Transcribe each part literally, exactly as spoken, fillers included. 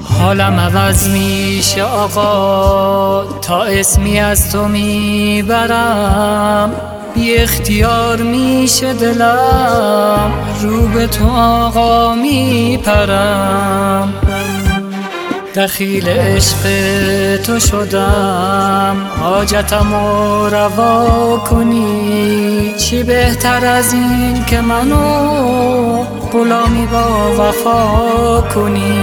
حالم عوض میشه آقا، تا اسمی از تو میبرم. بی اختیار میشه دلم، رو به تو آقا میپرم. دخیل عشق تو شدم، حاجتم رو روا کنی. چی بهتر از این که منو غلامی با وفا کنی.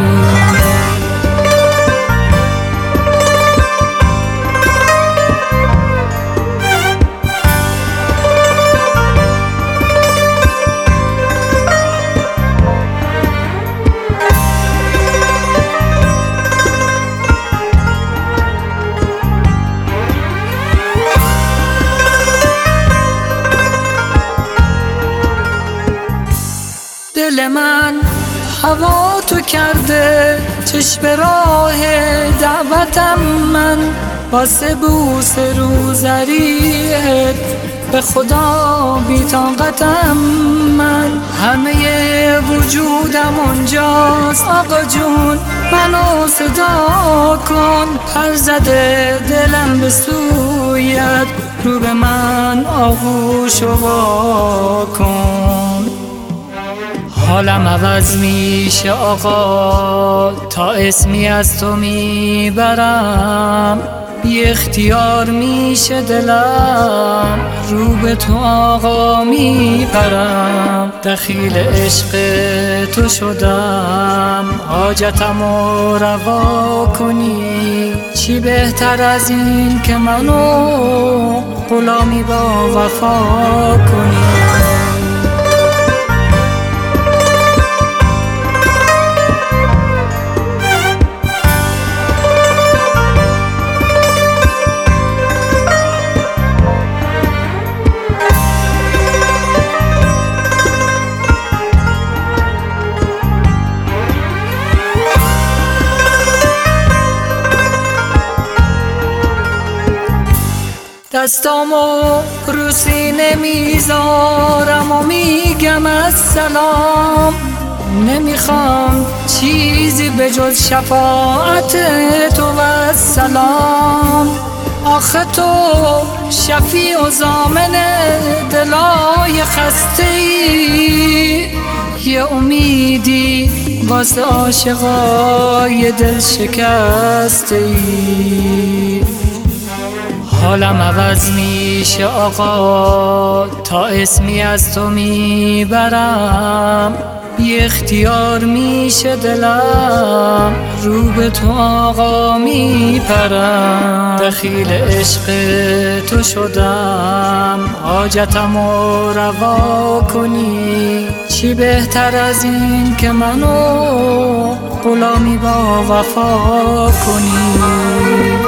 دل من هوا تو کرده، چشم راه دعوتم من. واسه بوس روزریت به خدا بی طاقتم من. همه وجودم اونجاست آقا جون، منو صدا کن. پر زده دلم به سویت، رو به من آغوش و وا کن. حالم عوض میشه آقا، تا اسمی از تو میبرم. بی اختیار میشه دلم، رو به تو آقا میپرم. دخیل عشق تو شدم، حاجتم رو روا کنی. چی بهتر از این که منو غلامی با وفا کنی. دستامو رو سینه میذارم و میگم السلام. نمیخوام چیزی به جز شفاعت تو و سلام. آخه تو شفیع و ضامن دلای خسته ای، یه امیدی واسه عاشقای دل شکسته ای. حالم عوض میشه آقا، تا اسمی از تو میبرم. بی اختیار میشه دلم، رو به تو آقا میپرم. دخیل عشق تو شدم، حاجتم رو روا کنی. چی بهتر از این که منو غلامی با وفا کنی.